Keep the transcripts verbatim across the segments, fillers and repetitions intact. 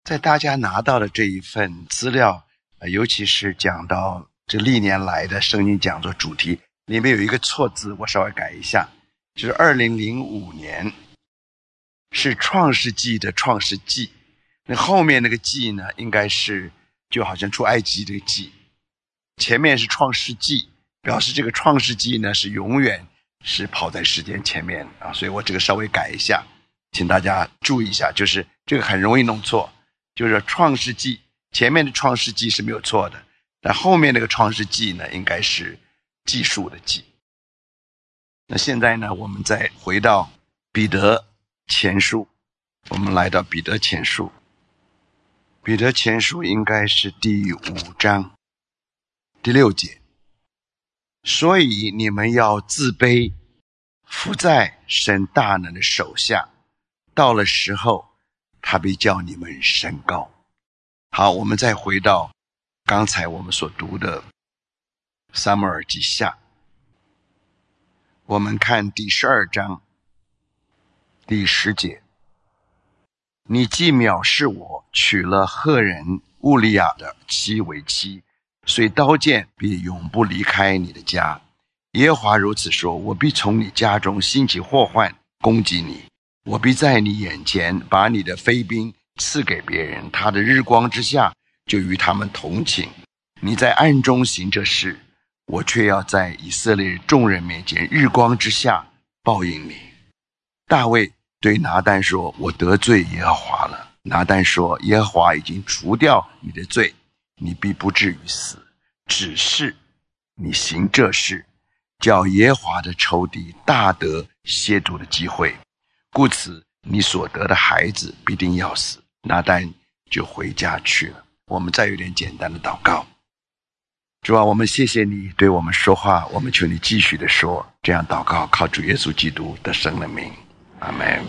在大家拿到的这一份资料，呃、尤其是讲到这历年来的圣经讲座主题，里面有一个错字，我稍微改一下，就是二零零五年是创世纪的创世纪，那后面那个纪呢，应该是就好像出埃及这个纪，前面是创世纪，表示这个创世纪呢是永远是跑在时间前面啊，所以我这个稍微改一下，请大家注意一下，就是这个很容易弄错，就是创世纪前面的创世纪是没有错的，但后面那个创世纪呢应该是记数的记。那现在呢，我们再回到彼得前书，我们来到彼得前书，彼得前书应该是第五章第六节，所以你们要自卑，伏在神大能的手下，到了时候他必叫你们升高。好，我们再回到刚才我们所读的撒母耳记下，我们看第十二章第十节，你既藐视我，娶了赫人乌利亚的妻为妻，所以刀剑必永不离开你的家。耶和华如此说，我必从你家中兴起祸患攻击你，我必在你眼前把你的妃嫔赐给别人，他的日光之下就与他们同寝。你在暗中行这事，我却要在以色列众人面前日光之下报应你。大卫对拿单说，我得罪耶和华了。拿单说，耶和华已经除掉你的罪，你必不至于死，只是你行这事，叫耶和华的仇敌大得亵渎的机会，故此你所得的孩子必定要死。拿单就回家去了。我们再有点简单的祷告。主啊，我们谢谢你对我们说话，我们求你继续的说，这样祷告靠主耶稣基督的圣的名，阿们。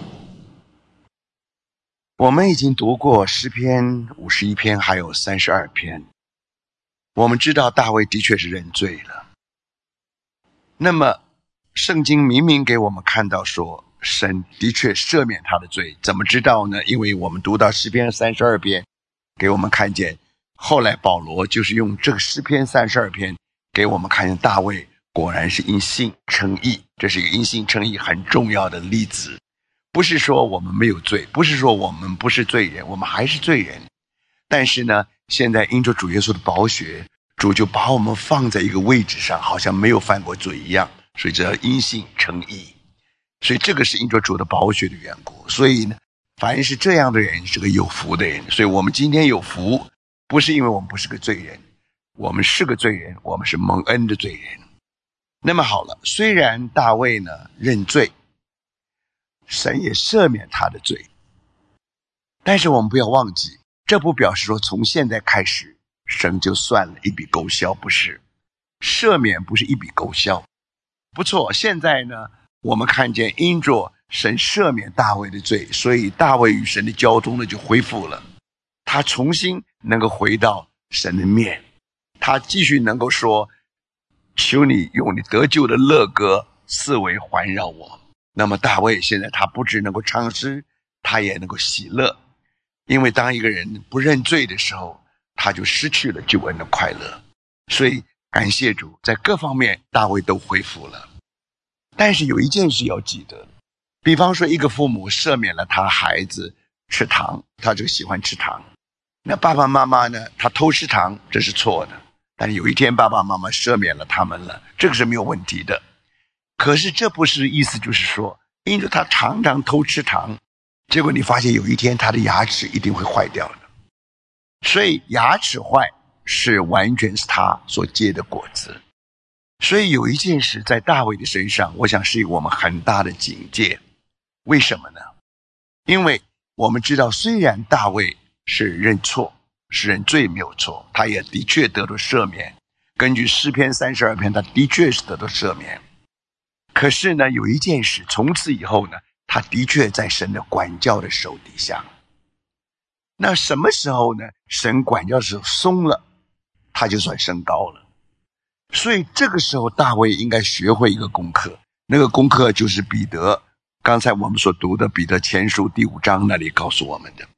我们已经读过诗篇五十一篇还有三十二篇，我们知道大卫的确是认罪了。那么圣经明明给我们看到说神的确赦免他的罪，怎么知道呢？因为我们读到诗篇三十二篇，给我们看见后来保罗就是用这个诗篇三十二篇给我们看见大卫果然是因信称义，这是一个因信称义很重要的例子。不是说我们没有罪，不是说我们不是罪人，我们还是罪人，但是呢，现在因着主耶稣的宝血，主就把我们放在一个位置上，好像没有犯过罪一样，所以这叫因信称义。所以这个是因着主的宝血的缘故，所以呢，凡是这样的人是个有福的人。所以我们今天有福，不是因为我们不是个罪人，我们是个罪人，我们是蒙恩的罪人。那么好了，虽然大卫呢认罪，神也赦免他的罪，但是我们不要忘记，这不表示说从现在开始神就算了一笔勾销，不是，赦免不是一笔勾销。不错，现在呢我们看见因着神赦免大卫的罪，所以大卫与神的交通呢就恢复了，他重新能够回到神的面，他继续能够说，求你用你得救的乐歌四围环绕我。那么大卫现在他不只能够唱诗，他也能够喜乐，因为当一个人不认罪的时候，他就失去了救恩的快乐。所以感谢主，在各方面大卫都恢复了。但是有一件事要记得，比方说一个父母赦免了他孩子吃糖，他就喜欢吃糖，那爸爸妈妈呢，他偷吃糖，这是错的，但是有一天爸爸妈妈赦免了他们了，这个是没有问题的。可是这不是意思就是说，因为他常常偷吃糖，结果你发现有一天他的牙齿一定会坏掉的。所以牙齿坏是完全是他所结的果子。所以有一件事在大卫的身上，我想是我们很大的警戒。为什么呢？因为我们知道，虽然大卫是认错，是认罪没有错，他也的确得到赦免，根据诗篇三十二篇，他的确是得到赦免。可是呢，有一件事，从此以后呢，他的确在神的管教的手底下。那什么时候呢？神管教的时候松了，他就算升高了。所以这个时候大卫应该学会一个功课，那个功课就是彼得刚才我们所读的彼得前书第五章那里告诉我们的，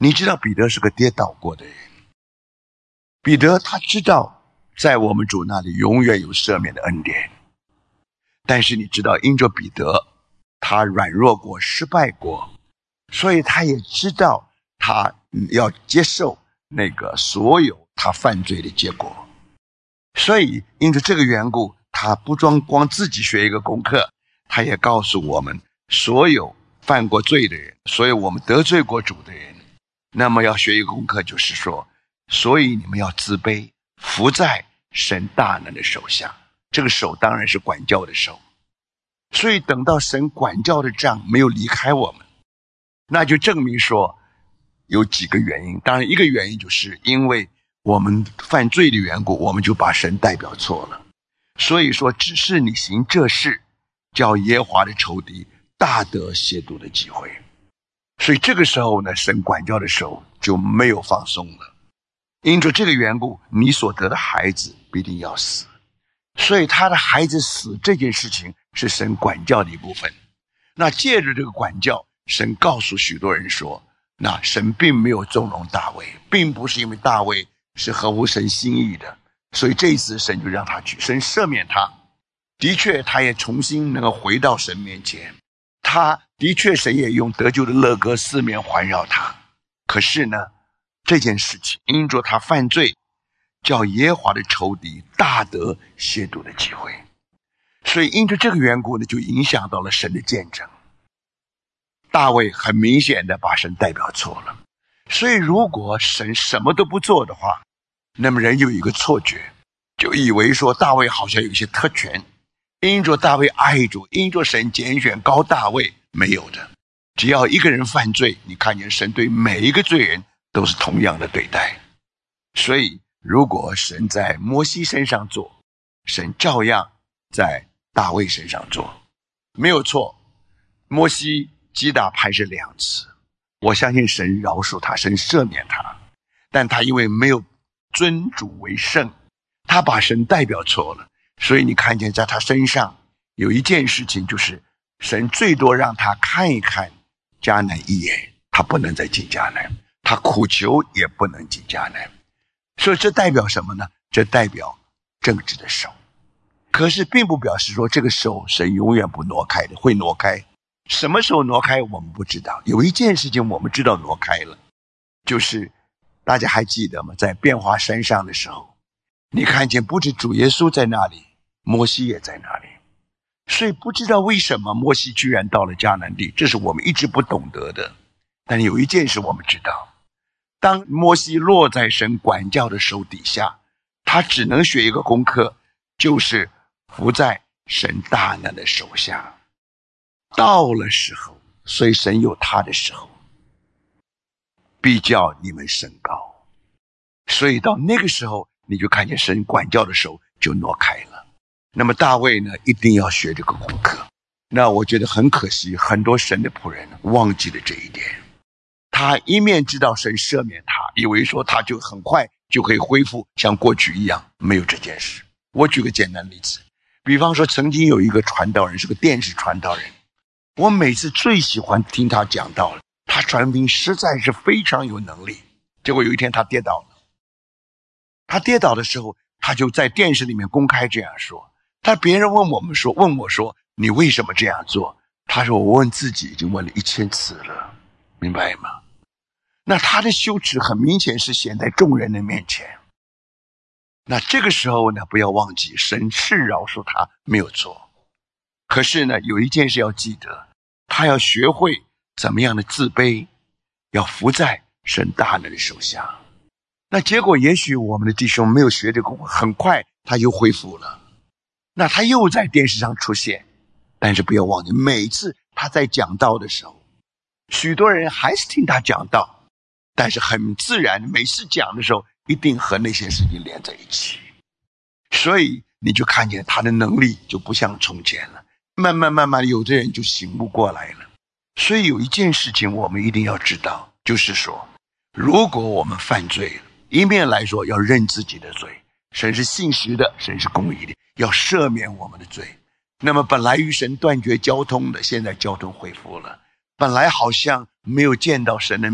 你知道彼得是个跌倒过的人，彼得他知道在我们主那里永远有赦免的恩典，但是你知道因着彼得他软弱过失败过，所以他也知道他要接受那个所有他犯罪的结果，所以因着这个缘故，他不光光自己学一个功课，他也告诉我们所有犯过罪的人，所有我们得罪过主的人，那么要学一个功课，就是说所以你们要自卑，伏在神大能的手下。这个手当然是管教的手，所以等到神管教的杖没有离开我们，那就证明说有几个原因。当然一个原因就是因为我们犯罪的缘故，我们就把神代表错了，所以说只是你行这事，叫耶和华的仇敌大得亵渎的机会。所以这个时候呢，神管教的手就没有放松了。因着这个缘故，你所得的孩子必定要死，所以他的孩子死这件事情是神管教的一部分。那借着这个管教，神告诉许多人说，那神并没有纵容大卫，并不是因为大卫是合乎神心意的，所以这一次神就让他去，神赦免他。的确他也重新能够回到神面前，他的确神也用得救的乐歌四面环绕他。可是呢，这件事情因着他犯罪，叫耶和华的仇敌大得亵渎的机会，所以因着这个缘故呢，就影响到了神的见证。大卫很明显的把神代表错了，所以如果神什么都不做的话，那么人有一个错觉，就以为说大卫好像有一些特权，因着大卫爱主，因着神拣选高大卫。没有的，只要一个人犯罪，你看见神对每一个罪人都是同样的对待。所以如果神在摩西身上做，神照样在大卫身上做，没有错。摩西击打磐石两次，我相信神饶恕他，神赦免他，但他因为没有尊主为圣，他把神代表错了，所以你看见在他身上有一件事情，就是神最多让他看一看迦南一眼，他不能再进迦南，他苦求也不能进迦南。所以这代表什么呢？这代表政治的手。可是并不表示说这个手神永远不挪开的，会挪开。什么时候挪开我们不知道，有一件事情我们知道挪开了，就是大家还记得吗？在变化山上的时候，你看见不止主耶稣在那里，摩西也在那里。所以不知道为什么摩西居然到了迦南地，这是我们一直不懂得的。但有一件事我们知道，当摩西落在神管教的手底下，他只能学一个功课，就是伏在神大能的手下。到了时候，所以神有他的时候，必叫你们升高。所以到那个时候，你就看见神管教的手就挪开了。那么大卫呢，一定要学这个功课。那我觉得很可惜，很多神的仆人忘记了这一点。他一面知道神赦免他，以为说他就很快就可以恢复像过去一样，没有这件事。我举个简单例子，比方说曾经有一个传道人，是个电视传道人，我每次最喜欢听他讲道了，他传福音实在是非常有能力。结果有一天他跌倒了，他跌倒的时候，他就在电视里面公开这样说。他别人问我们说，问我说，你为什么这样做？他说，我问自己已经问了一千次了，明白吗？那他的羞耻很明显是显在众人的面前。那这个时候呢，不要忘记神是饶恕他，没有错。可是呢，有一件事要记得，他要学会怎么样的自卑，要伏在神大能的手下。那结果也许我们的弟兄没有学这个，很快他就恢复了。那他又在电视上出现，但是不要忘记，每次他在讲道的时候，许多人还是听他讲道，但是很自然，每次讲的时候一定和那些事情连在一起。所以你就看见他的能力就不像从前了，慢慢慢慢有的人就醒悟过来了。所以有一件事情我们一定要知道，就是说如果我们犯罪了，一面来说要认自己的罪，神是信实的，神是公义的，要赦免我们的罪。那么本来与神断绝交通的，现在交通恢复了。本来好像没有见到神的面，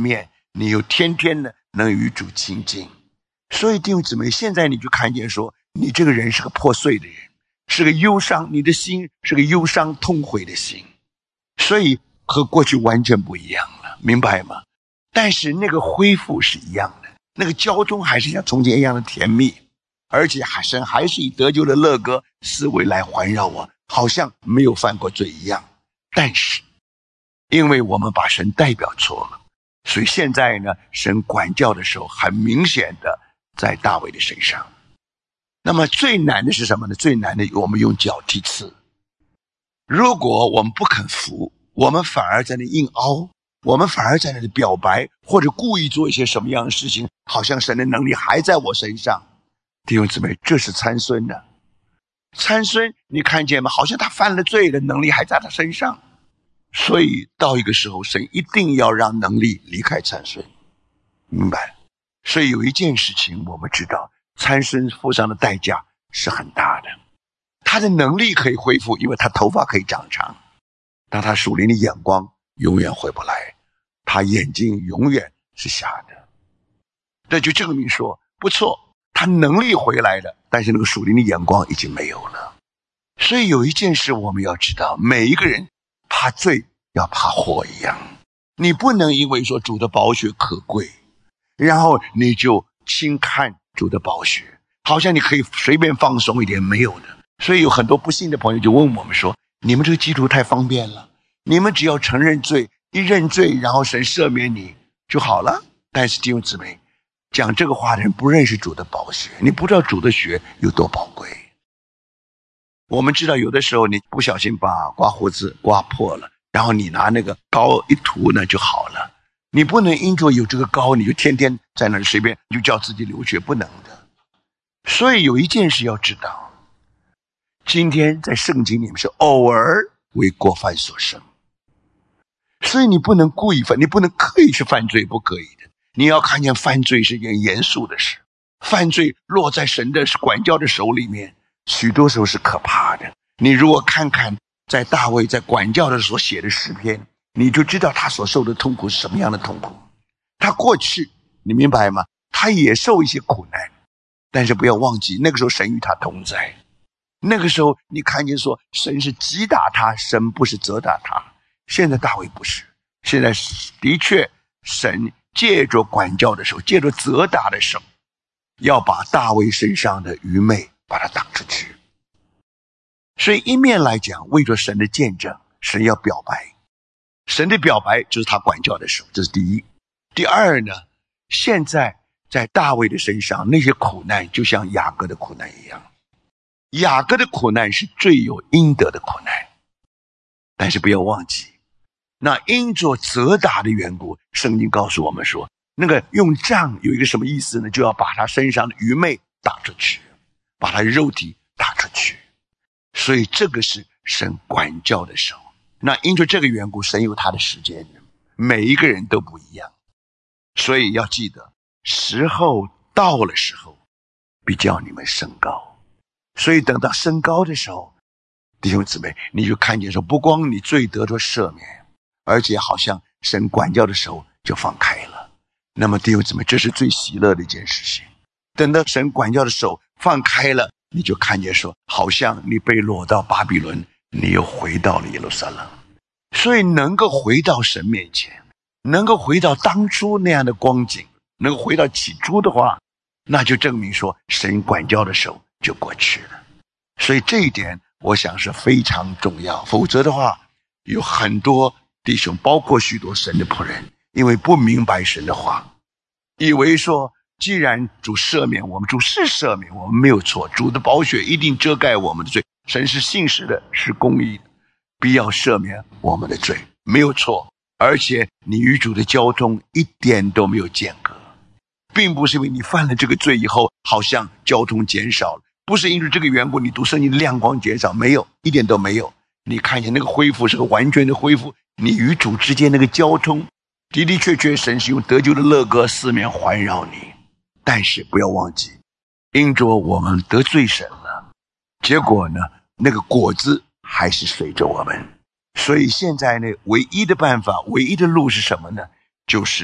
你又天天的能与主亲近。所以弟兄姊妹，现在你就看见说，你这个人是个破碎的人，是个忧伤，你的心是个忧伤痛悔的心，所以和过去完全不一样了，明白吗？但是那个恢复是一样的，那个交通还是像从前一样的甜蜜，而且神还是以得救的乐歌思维来环绕我，好像没有犯过罪一样。但是因为我们把神代表错了，所以现在呢，神管教的时候很明显的在大卫的身上。那么最难的是什么呢？最难的我们用脚踢刺。如果我们不肯服，我们反而在那硬凹，我们反而在那里表白，或者故意做一些什么样的事情，好像神的能力还在我身上。弟兄姊妹，这是参孙的。参孙你看见吗？好像他犯了罪的能力还在他身上。所以到一个时候，神一定要让能力离开参孙，明白？所以有一件事情我们知道，参孙付上的代价是很大的。他的能力可以恢复，因为他头发可以长长，但他属灵的眼光永远回不来，他眼睛永远是瞎的。这就证明说，不错，他能力回来了，但是那个属灵的眼光已经没有了。所以有一件事我们要知道，每一个人怕罪要怕火一样，你不能因为说主的宝血可贵，然后你就轻看主的宝血，好像你可以随便放松一点，没有的。所以有很多不信的朋友就问我们说，你们这个基督太方便了，你们只要承认罪，一认罪，然后神赦免你就好了。但是弟兄姊妹，讲这个话的人不认识主的宝血，你不知道主的血有多宝贵。我们知道有的时候你不小心把刮胡子刮破了，然后你拿那个膏一涂呢就好了，你不能因着有这个膏你就天天在那里随便就叫自己流血，不能的。所以有一件事要知道，今天在圣经里面是偶尔为过犯所生，所以你不能故意犯，你不能刻意去犯罪，不可以的。你要看见犯罪是一件严肃的事，犯罪落在神的管教的手里面，许多时候是可怕的。你如果看看在大卫在管教的时候所写的诗篇，你就知道他所受的痛苦是什么样的痛苦。他过去你明白吗？他也受一些苦难，但是不要忘记那个时候神与他同在。那个时候你看见说神是击打他，神不是责打他。现在大卫不是，现在的确神借着管教的时候，借着责打的时候，要把大卫身上的愚昧把它打出去。所以一面来讲，为着神的见证，神要表白，神的表白就是他管教的时候，这是第一。第二呢，现在在大卫的身上那些苦难就像雅各的苦难一样，雅各的苦难是最有应得的苦难，但是不要忘记，那因着责打的缘故，圣经告诉我们说，那个用杖有一个什么意思呢？就要把他身上的愚昧打出去，把他肉体打出去。所以这个是神管教的时候，那因着这个缘故，神有他的时间，每一个人都不一样。所以要记得，时候到了时候必叫你们升高。所以等到升高的时候，弟兄姊妹，你就看见说，不光你罪得着赦免，而且好像神管教的时候就放开了。那么弟兄姊妹，这是最喜乐的一件事情。等到神管教的手放开了，你就看见说，好像你被掳到巴比伦，你又回到了耶路撒冷。所以能够回到神面前，能够回到当初那样的光景，能够回到起初的话，那就证明说神管教的手就过去了。所以这一点我想是非常重要，否则的话，有很多弟兄，包括许多神的仆人，因为不明白神的话，以为说既然主赦免我们，主是赦免我们没有错，主的宝血一定遮盖我们的罪，神是信实的，是公义的，必要赦免我们的罪，没有错。而且你与主的交通一点都没有间隔，并不是因为你犯了这个罪以后好像交通减少了，不是因为这个缘故你读圣经的亮光减少，没有，一点都没有。你看见那个恢复是个完全的恢复，你与主之间那个交通的的确确神是用得救的乐歌四面环绕你。但是不要忘记，因着我们得罪神了，结果呢，那个果子还是随着我们。所以现在呢，唯一的办法，唯一的路是什么呢？就是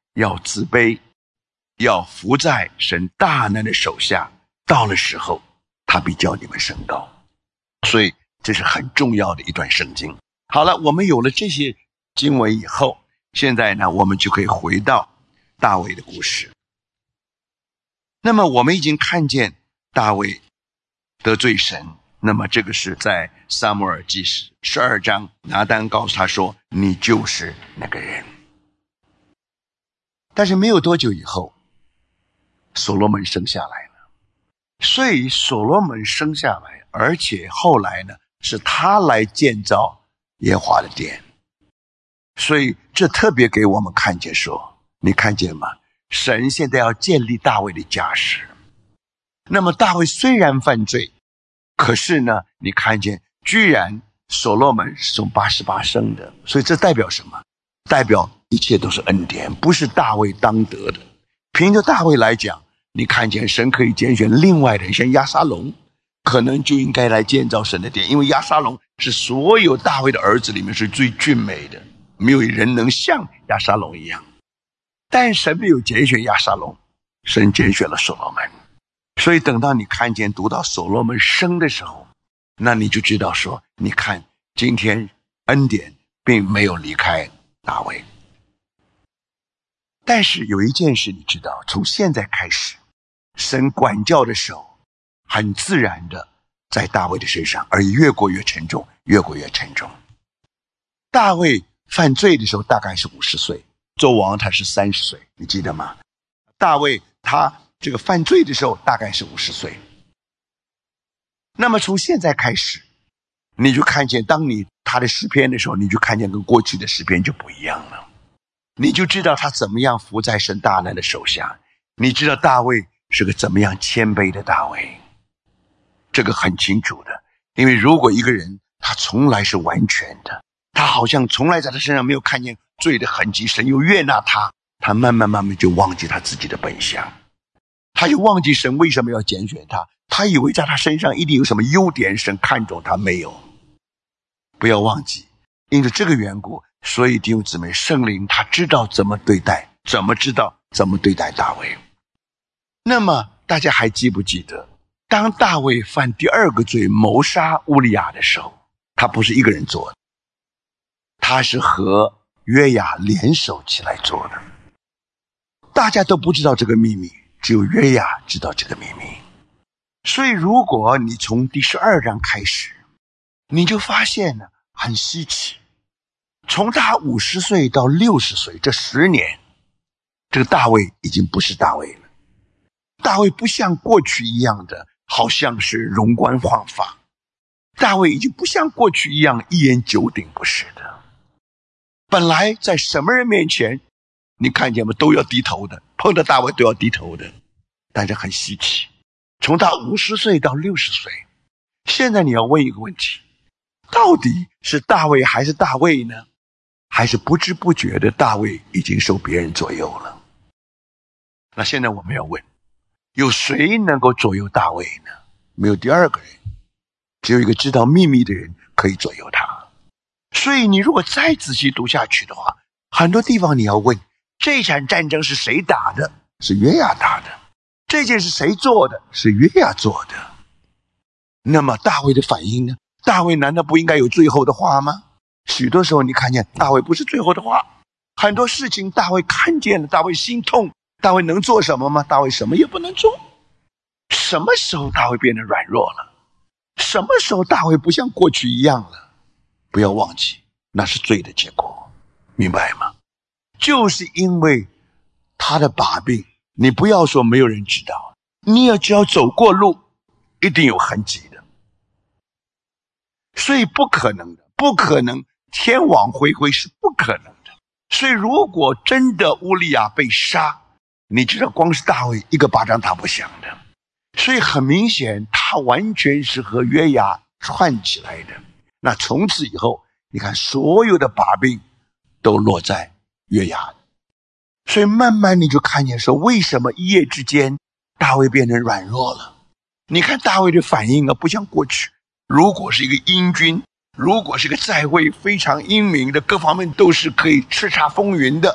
要自卑，要服在神大能的手下，到了时候他必叫你们升高。所以这是很重要的一段圣经。好了，我们有了这些经文以后，现在呢我们就可以回到大卫的故事。那么我们已经看见大卫得罪神，那么这个是在撒母耳记十二章，拿单告诉他说你就是那个人。但是没有多久以后，所罗门生下来了。所以所罗门生下来，而且后来呢是他来建造耶和华的殿。所以这特别给我们看见说，你看见吗？神现在要建立大卫的家室。那么大卫虽然犯罪，可是呢你看见居然所罗门是从八十八生的，所以这代表什么？代表一切都是恩典，不是大卫当得的。凭着大卫来讲，你看见神可以拣选另外的人，像押沙龙可能就应该来建造神的殿，因为押沙龙是所有大卫的儿子里面是最俊美的，没有人能像押沙龙一样。但神没有拣选押沙龙，神拣选了所罗门。所以等到你看见读到所罗门生的时候，那你就知道说，你看今天恩典并没有离开大卫。但是有一件事你知道，从现在开始，神管教的手很自然的在大卫的身上，而越过越沉重，越过越沉重。大卫犯罪的时候大概是五十岁，做王他是三十岁，你记得吗？大卫他这个犯罪的时候大概是五十岁。那么从现在开始，你就看见当你他的诗篇的时候，你就看见跟过去的诗篇就不一样了。你就知道他怎么样服在神大能的手下，你知道大卫是个怎么样谦卑的大卫，这个很清楚的。因为如果一个人他从来是完全的，他好像从来在他身上没有看见罪的痕迹，神又悦纳他，他慢慢慢慢就忘记他自己的本相，他就忘记神为什么要拣选他，他以为在他身上一定有什么优点，神看中他，没有。不要忘记，因着这个缘故，所以弟兄姊妹，圣灵他知道怎么对待，怎么知道怎么对待大卫。那么大家还记不记得，当大卫犯第二个罪谋杀乌利亚的时候，他不是一个人做的，他是和约雅联手起来做的。大家都不知道这个秘密，只有约雅知道这个秘密。所以如果你从第十二章开始，你就发现呢很稀奇，从他五十岁到六十岁这十年，这个大卫已经不是大卫了。大卫不像过去一样的好像是容光焕发，大卫已经不像过去一样一言九鼎，不是的。本来在什么人面前你看见吗都要低头的，碰到大卫都要低头的。但是很稀奇，从他五十岁到六十岁，现在你要问一个问题，到底是大卫还是大卫呢？还是不知不觉的大卫已经受别人左右了？那现在我们要问，有谁能够左右大卫呢？没有第二个人，只有一个知道秘密的人可以左右他。所以你如果再仔细读下去的话，很多地方你要问，这场战争是谁打的？是约雅打的。这件是谁做的？是约雅做的。那么大卫的反应呢？大卫难道不应该有最后的话吗？许多时候你看见大卫不是最后的话，很多事情大卫看见了，大卫心痛，大卫能做什么吗？大卫什么也不能做。什么时候大卫变得软弱了？什么时候大卫不像过去一样了？不要忘记，那是罪的结果，明白吗？就是因为他的把柄，你不要说没有人知道，你也只要走过路一定有痕迹的。所以不可能的，不可能天网恢恢是不可能的。所以如果真的乌利亚被杀，你知道光是大卫一个巴掌打不响的。所以很明显他完全是和约雅串起来的。那从此以后你看所有的把柄都落在约雅。所以慢慢你就看见说，为什么一夜之间大卫变成软弱了。你看大卫的反应啊，不像过去，如果是一个英军，如果是一个在位非常英明的，各方面都是可以叱咤风云的，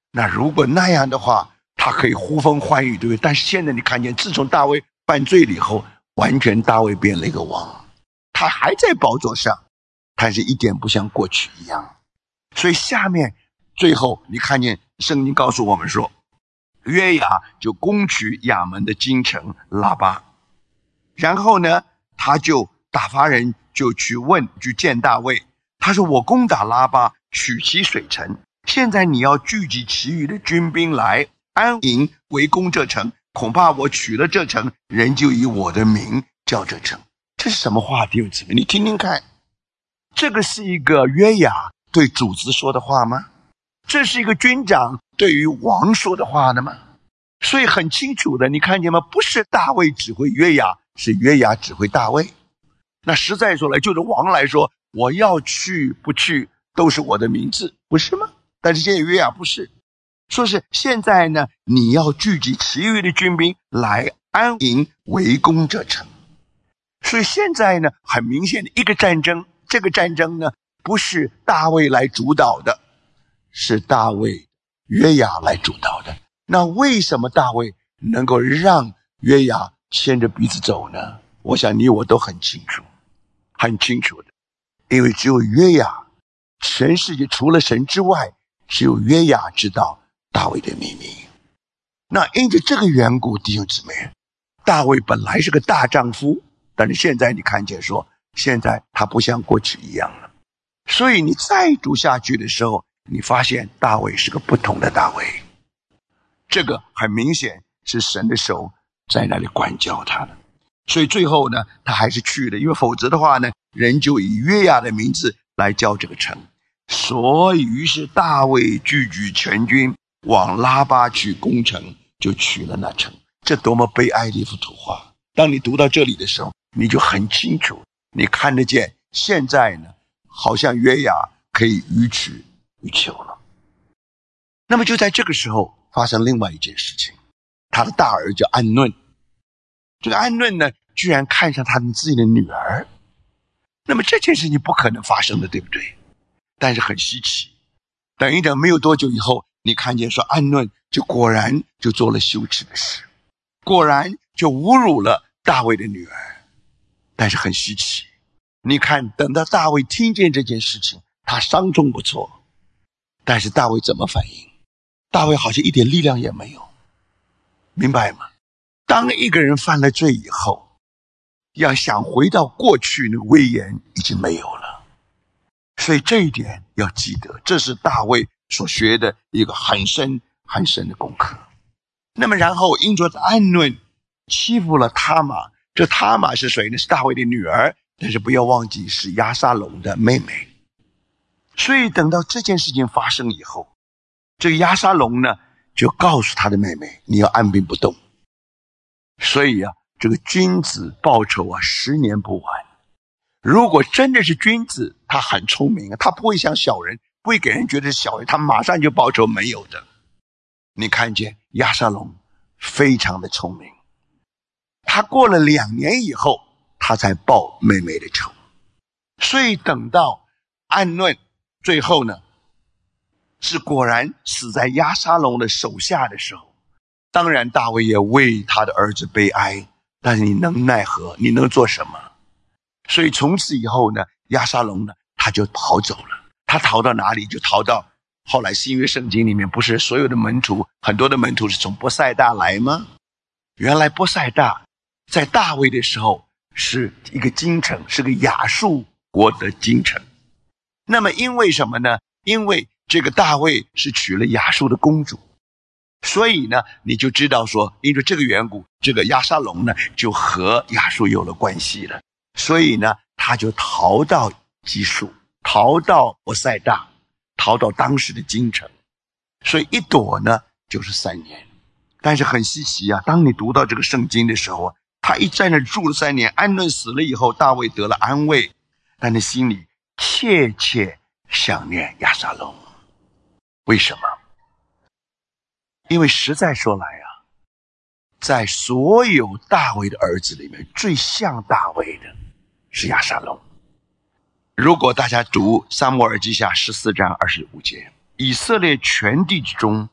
那如果那样的话，他可以呼风唤雨，对不对？但是现在你看见，自从大卫犯罪了以后，完全大卫变了一个王，他还在宝座上，但是一点不像过去一样。所以下面最后你看见圣经告诉我们说，约雅就攻取亚门的京城拉巴，然后呢，他就打发人就去问去见大卫，他说我攻打拉巴，取其水城，现在你要聚集其余的军兵来安营围攻这城，恐怕我取了这城，人就以我的名叫这城。这是什么话？弟兄姊妹，你听听看，这个是一个约雅对主子说的话吗？这是一个军长对于王说的话的吗？所以很清楚的，你看见吗？不是大卫指挥约雅，是约雅指挥大卫。那实在说来，就是王来说，我要去不去都是我的名字，不是吗？但是现在约雅不是，说是现在呢，你要聚集其余的军兵来安营围攻这城。所以现在呢，很明显的一个战争，这个战争呢，不是大卫来主导的，是大卫约雅来主导的。那为什么大卫能够让约雅牵着鼻子走呢？我想你我都很清楚，很清楚的，因为只有约雅，全世界除了神之外，只有约雅知道大卫的秘密。那因着这个缘故，弟兄姊妹，大卫本来是个大丈夫，但是现在你看见说，现在他不像过去一样了。所以你再读下去的时候，你发现大卫是个不同的大卫。这个很明显是神的手在那里管教他的。所以最后呢，他还是去了，因为否则的话呢，人就以约雅的名字来叫这个城。所以于是大卫聚集全军往拉巴去攻城，就取了那城。这多么悲哀的一幅图画。当你读到这里的时候，你就很清楚，你看得见现在呢，好像约雅可以予取予求了。那么就在这个时候发生另外一件事情，他的大儿叫暗嫩，这个暗嫩呢，居然看上他自己的女儿。那么这件事情不可能发生的，对不对？但是很稀奇，等一等没有多久以后，你看见说暗嫩就果然就做了羞耻的事，果然就侮辱了大卫的女儿。但是很稀奇，你看等到大卫听见这件事情，他伤中不错，但是大卫怎么反应？大卫好像一点力量也没有，明白吗？当一个人犯了罪以后，要想回到过去那个威严已经没有了。所以这一点要记得，这是大卫所学的一个很深很深的功课。那么然后因着暗嫩欺负了他玛，这他玛是谁呢？是大卫的女儿，但是不要忘记是押沙龙的妹妹。所以等到这件事情发生以后，这个押沙龙呢就告诉他的妹妹，你要按兵不动。所以啊，这个君子报仇啊，十年不晚。如果真的是君子，他很聪明啊，他不会像小人，不会给人觉得是小人，他马上就报仇，没有的。你看见押沙龙非常的聪明，他过了两年以后，他才报妹妹的仇。所以等到暗嫩最后呢，是果然死在押沙龙的手下的时候，当然大卫也为他的儿子悲哀，但是你能奈何？你能做什么？所以从此以后呢，押沙龙呢他就逃走了。他逃到哪里？就逃到后来新约圣经里面，不是所有的门徒，很多的门徒是从波塞大来吗？原来波塞大在大卫的时候是一个京城，是个亚述国的京城。那么因为什么呢？因为这个大卫是娶了亚述的公主，所以呢你就知道说，因为这个缘故，这个押沙龙呢就和亚述有了关系了。所以呢他就逃到基述，逃到波塞大，逃到当时的京城。所以一躲呢就是三年。但是很稀奇啊，当你读到这个圣经的时候，他一在那住了三年，暗嫩死了以后，大卫得了安慰，但他心里切切想念押沙龙。为什么？因为实在说来啊，在所有大卫的儿子里面，最像大卫的是押沙龙。如果大家读撒母耳记下十四章二十五节，以色列全地之中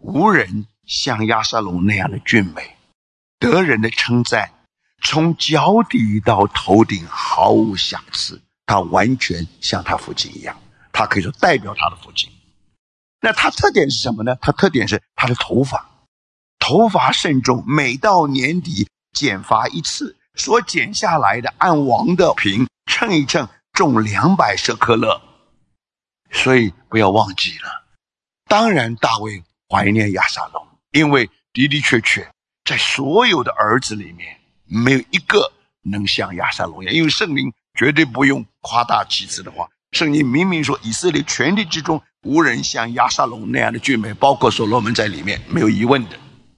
无人像押沙龙那样的俊美，得人的称赞，从脚底到头顶毫无瑕疵，他完全像他父亲一样，他可以说代表他的父亲。那他特点是什么呢？他特点是他的头发，头发慎重，每到年底剪发一次，所剪下来的按王的平称一称，重两百舍克勒。所以不要忘记了，当然大卫怀念押沙龙，因为的的确确在所有的儿子里面没有一个能像押沙龙一样，因为圣灵绝对不用夸大其词的话，圣经明明说以色列全地之中无人像押沙龙那样的俊美，包括所罗门在里面，没有疑问的。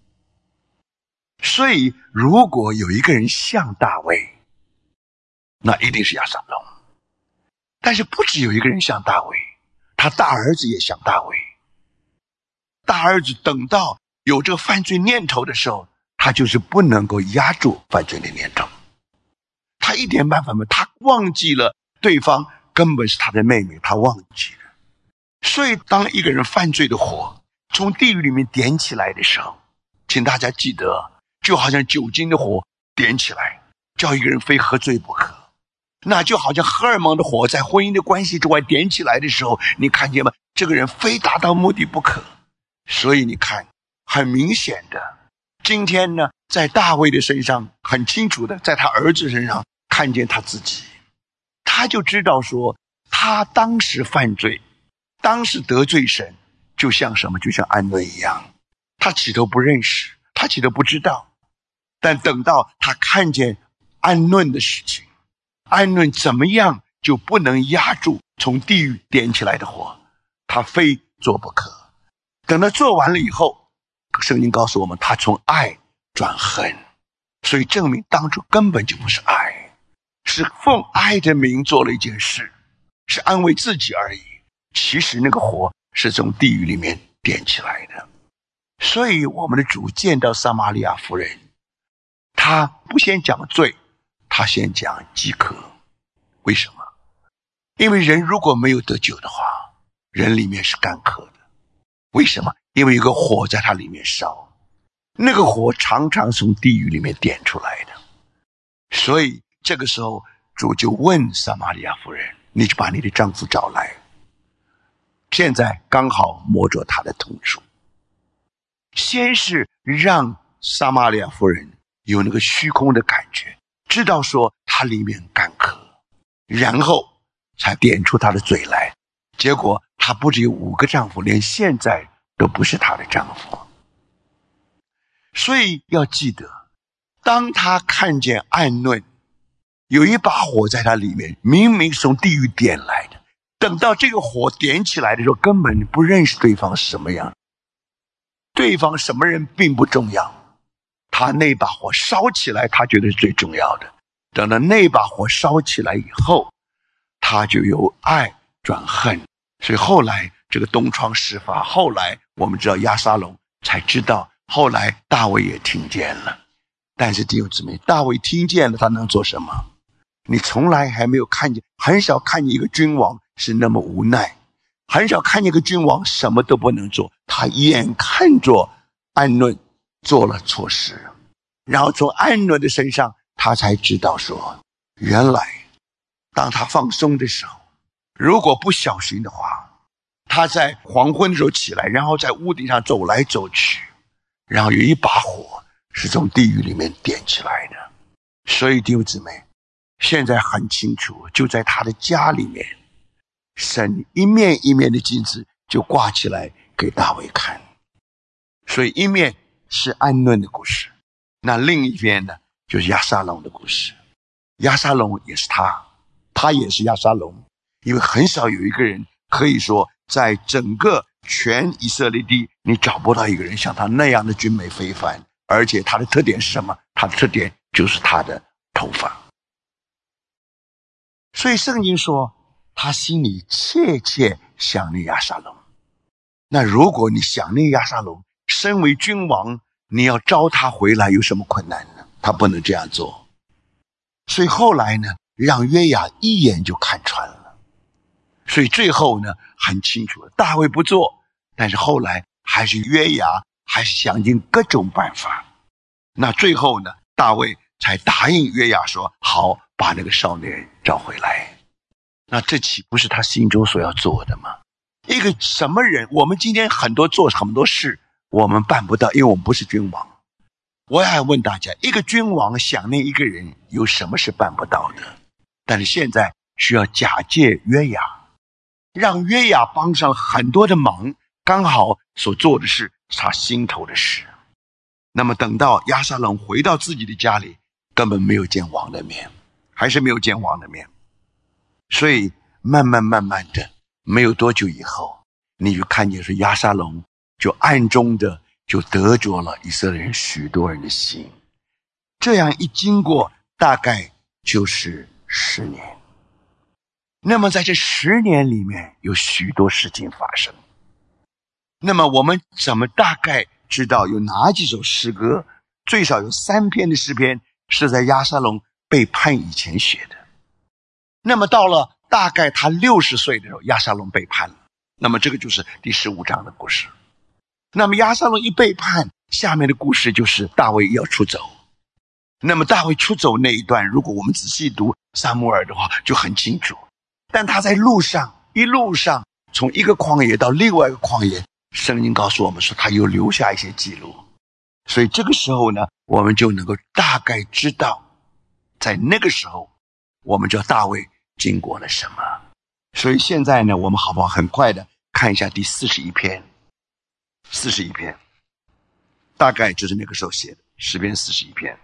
所以如果有一个人像大卫，那一定是押沙龙。但是不只有一个人像大卫，他大儿子也像大卫。大儿子等到有这个犯罪念头的时候，他就是不能够压住犯罪的念头，他一点办法没有，他忘记了对方根本是他的妹妹，他忘记了。所以当一个人犯罪的火从地狱里面点起来的时候，请大家记得，就好像酒精的火点起来叫一个人非喝醉不可，那就好像荷尔蒙的火在婚姻的关系之外点起来的时候，你看见吗？这个人非达到目的不可。所以你看，很明显的，今天呢，在大卫的身上很清楚的，在他儿子身上看见他自己，他就知道说他当时犯罪，当时得罪神，就像什么？就像安伦一样，他起头不认识，他起头不知道，但等到他看见安伦的事情，安伦怎么样就不能压住从地狱点起来的火，他非做不可。等他做完了以后，圣经告诉我们，他从爱转恨，所以证明当初根本就不是爱，是奉爱的名做了一件事，是安慰自己而已。其实那个火是从地狱里面点起来的。所以我们的主见到撒玛利亚妇人，他不先讲罪，他先讲饥渴。为什么？因为人如果没有得救的话，人里面是干渴的。为什么？因为有个火在它里面烧，那个火常常从地狱里面点出来的。所以这个时候主就问撒玛利亚妇人，你就把你的丈夫找来。现在刚好摸着他的痛处，先是让撒玛利亚妇人有那个虚空的感觉，知道说他里面干渴，然后才点出他的嘴来。结果她不只有五个丈夫，连现在都不是她的丈夫。所以要记得，当她看见暗论有一把火在她里面，明明是从地狱点来的，等到这个火点起来的时候，根本不认识对方是什么样，对方什么人并不重要，她那把火烧起来，她觉得是最重要的。等到那把火烧起来以后，她就由爱转恨。所以后来这个东窗事发，后来我们知道押沙龙才知道，后来大卫也听见了。但是弟兄姊妹，大卫听见了，他能做什么？你从来还没有看见，很少看见一个君王是那么无奈，很少看见一个君王什么都不能做。他眼看着暗论做了错事，然后从暗论的身上他才知道说，原来当他放松的时候，如果不小心的话，他在黄昏的时候起来，然后在屋顶上走来走去，然后有一把火是从地狱里面点起来的。所以弟兄姊妹，现在很清楚，就在他的家里面，神一面一面的镜子就挂起来给大卫看。所以一面是安论的故事，那另一边呢，就是押沙龙的故事。押沙龙也是他，他也是押沙龙。因为很少有一个人可以说在整个全以色列地，你找不到一个人像他那样的俊美非凡，而且他的特点是什么？他的特点就是他的头发。所以圣经说他心里切切想念押沙龙。那如果你想念押沙龙，身为君王，你要招他回来有什么困难呢？他不能这样做。所以后来呢，让约雅一眼就看穿了。所以最后呢，很清楚了，大卫不做，但是后来还是约押，还是想尽各种办法。那最后呢，大卫才答应约押说，好，把那个少年人找回来。那这岂不是他心中所要做的吗？一个什么人，我们今天很多做很多事我们办不到，因为我们不是君王。我还问大家，一个君王想念一个人，有什么是办不到的？但是现在需要假借约押，让约押帮上很多的忙，刚好所做的事是他心头的事。那么等到押沙龙回到自己的家里，根本没有见王的面，还是没有见王的面。所以慢慢慢慢的，没有多久以后，你就看见说押沙龙就暗中的就得着了以色列人许多人的心。这样一经过，大概就是十年。那么在这十年里面，有许多事情发生。那么我们怎么大概知道有哪几首诗歌？最少有三篇的诗篇是在押沙龙被叛以前写的。那么到了大概他六十岁的时候，押沙龙背叛了。那么这个就是第十五章的故事。那么押沙龙一背叛，下面的故事就是大卫要出走。那么大卫出走那一段，如果我们仔细读撒母耳的话，就很清楚。但他在路上，一路上从一个旷野到另外一个旷野，圣经告诉我们说他又留下一些记录。所以这个时候呢，我们就能够大概知道，在那个时候我们知道大卫经过了什么。所以现在呢，我们好不好很快的看一下第四十一篇。四十一篇大概就是那个时候写的，诗篇四十一篇。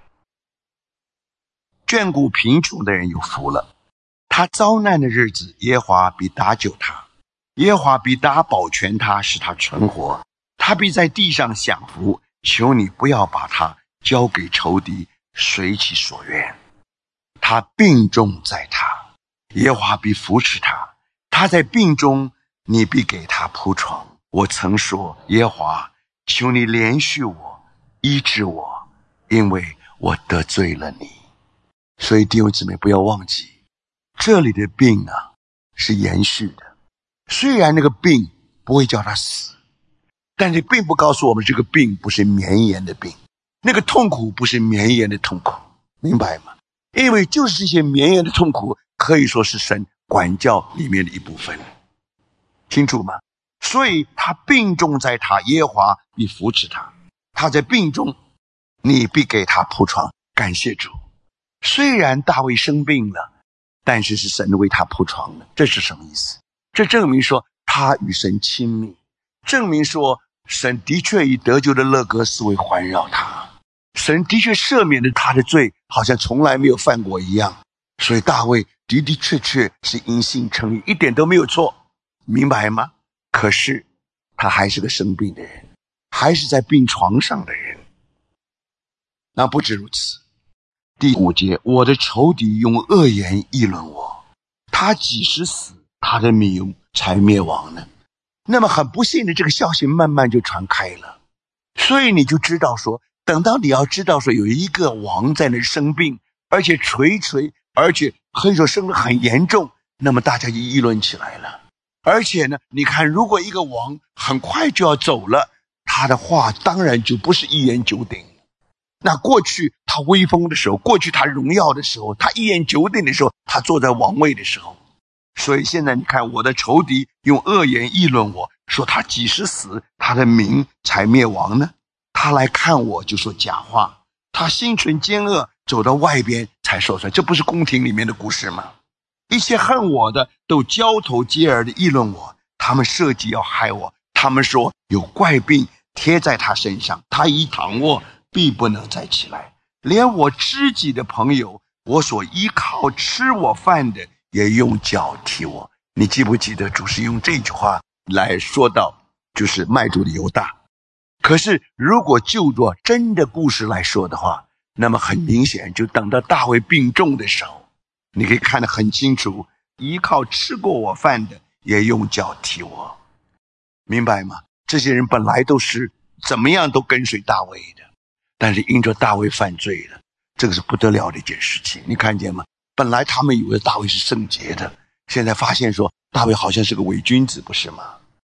眷顾贫穷的人有福了，他遭难的日子，耶和华必搭救他，耶和华必搭保全他，使他存活，他必在地上享福。求你不要把他交给仇敌，随其所愿。他病重在他，耶和华必扶持他，他在病中，你必给他铺床。我曾说，耶和华，求你怜恤我，医治我，因为我得罪了你。所以弟兄姊妹不要忘记，这里的病啊是延续的。虽然那个病不会叫他死，但是并不告诉我们这个病不是绵延的病，那个痛苦不是绵延的痛苦，明白吗？因为就是这些绵延的痛苦，可以说是神管教里面的一部分，清楚吗？所以他病重在他，耶和华必扶持他，他在病中，你必给他铺床。感谢主，虽然大卫生病了，但是是神为他铺床的。这是什么意思？这证明说他与神亲密，证明说神的确以得救的乐歌思维环绕他，神的确赦免了他的罪，好像从来没有犯过一样。所以大卫的的确确是因信称义，一点都没有错，明白吗？可是他还是个生病的人，还是在病床上的人。那不止如此，第五节，我的仇敌用恶言议论我，他几时死，他的名才灭亡呢？那么很不幸的，这个消息慢慢就传开了。所以你就知道说，等到你要知道说有一个王在那生病，而且垂垂，而且可以说生得很严重，那么大家就议论起来了。而且呢，你看如果一个王很快就要走了，他的话当然就不是一言九鼎。那过去他威风的时候，过去他荣耀的时候，他一言九鼎的时候，他坐在王位的时候。所以现在你看，我的仇敌用恶言议论我，说他几时死，他的名才灭亡呢？他来看我就说假话，他心存奸恶，走到外边才说出来。这不是宫廷里面的故事吗？一切恨我的都交头接耳的议论我，他们设计要害我，他们说有怪病贴在他身上，他一躺卧必不能再起来。连我知己的朋友，我所依靠吃我饭的，也用脚踢我。你记不记得主是用这句话来说到就是卖主的犹大？可是如果就着真的故事来说的话，那么很明显，就等到大卫病重的时候，你可以看得很清楚，依靠吃过我饭的也用脚踢我，明白吗？这些人本来都是怎么样都跟随大卫的，但是因着大卫犯罪了，这个是不得了的一件事情。你看见吗？本来他们以为大卫是圣洁的，现在发现说大卫好像是个伪君子，不是吗？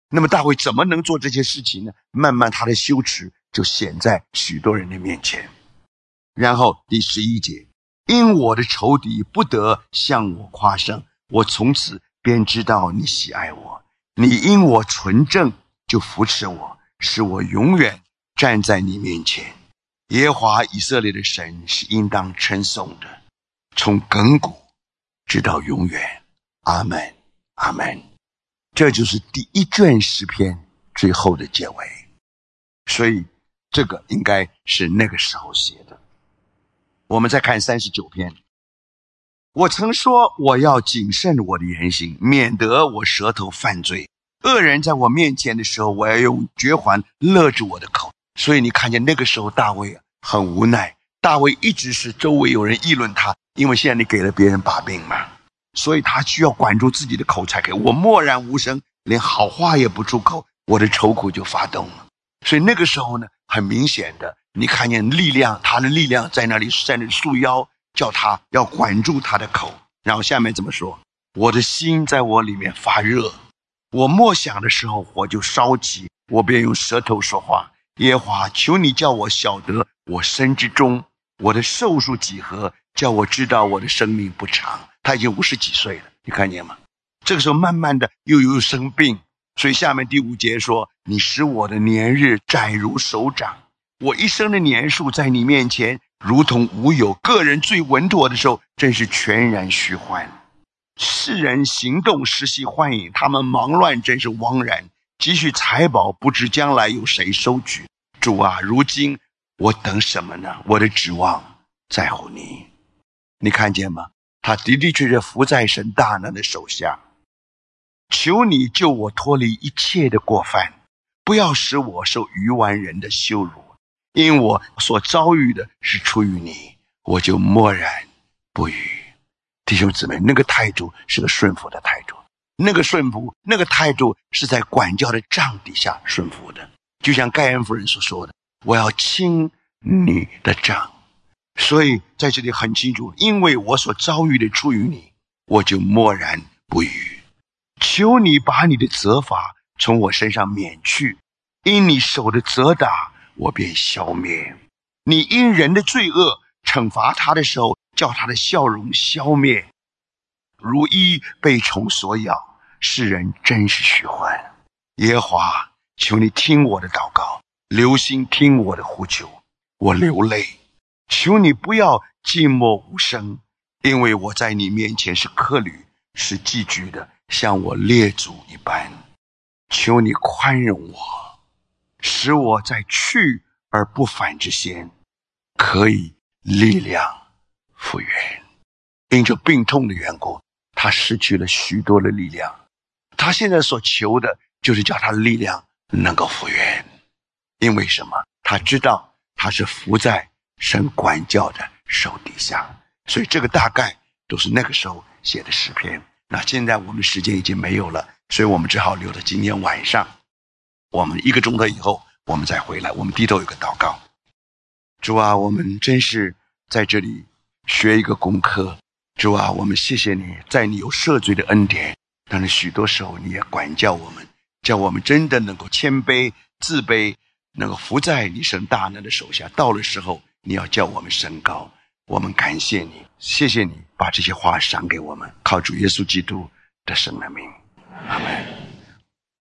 那么大卫怎么能做这些事情呢？慢慢他的羞耻就显在许多人的面前。然后第十一节，因我的仇敌不得向我夸胜，我从此便知道你喜爱我。你因我纯正就扶持我，使我永远站在你面前。耶和华以色列的神是应当称颂的，从亘古直到永远。阿们，阿们。这就是第一卷诗篇最后的结尾，所以这个应该是那个时候写的。我们再看三十九篇，我曾说我要谨慎我的言行，免得我舌头犯罪。恶人在我面前的时候，我要用绝环勒住我的口。所以你看见那个时候大卫很无奈，大卫一直是周围有人议论他，因为现在你给了别人把柄嘛，所以他需要管住自己的口才可以。我默然无声，连好话也不出口，我的愁苦就发动了。所以那个时候呢，很明显的你看见力量，他的力量在那里，在那里束腰，叫他要管住他的口。然后下面怎么说？我的心在我里面发热，我默想的时候火就烧起，我便用舌头说话。耶和华，求你叫我晓得我身之中，我的寿数几何，叫我知道我的生命不长。他已经五十几岁了，你看见吗？这个时候慢慢的又有生病，所以下面第五节说，你使我的年日窄如手掌，我一生的年数在你面前如同无有。个人最稳妥的时候，真是全然虚幻。世人行动实系幻影，他们忙乱真是枉然。积蓄财宝，不知将来有谁收取。主啊，如今我等什么呢？我的指望在乎你。你看见吗？他的的确确伏在神大能的手下。求你救我脱离一切的过犯，不要使我受愚顽人的羞辱，因我所遭遇的是出于你，我就默然不语。弟兄姊妹，那个态度是个顺服的态度，那个顺服，那个态度是在管教的杖底下顺服的。就像盖恩夫人所说的，我要亲你的杖。所以在这里很清楚，因为我所遭遇的出于你，我就默然不语。求你把你的责罚从我身上免去，因你手的责打我便消灭。你因人的罪恶惩罚他的时候，叫他的笑容消灭，如鹰被虫所咬，世人真是虚幻。耶和华，求你听我的祷告，留心听我的呼求，我流泪。求你不要静默无声，因为我在你面前是客旅，是寄居的，像我列祖一般。求你宽容我，使我在去而不返之先，可以力量复原。因着病痛的缘故，他失去了许多的力量。他现在所求的就是叫他的力量能够复原。因为什么？他知道他是伏在神管教的手底下，所以这个大概都是那个时候写的诗篇。那现在我们时间已经没有了，所以我们只好留到今天晚上，我们一个钟头以后我们再回来。我们低头有个祷告。主啊，我们真是在这里学一个功课。主啊，我们谢谢你，在你有赦罪的恩典，但是许多时候你也管教我们，叫我们真的能够谦卑自卑，能够伏在你神大能的手下。到了时候你要叫我们升高。我们感谢你，谢谢你把这些话赏给我们，靠主耶稣基督的圣名，阿们。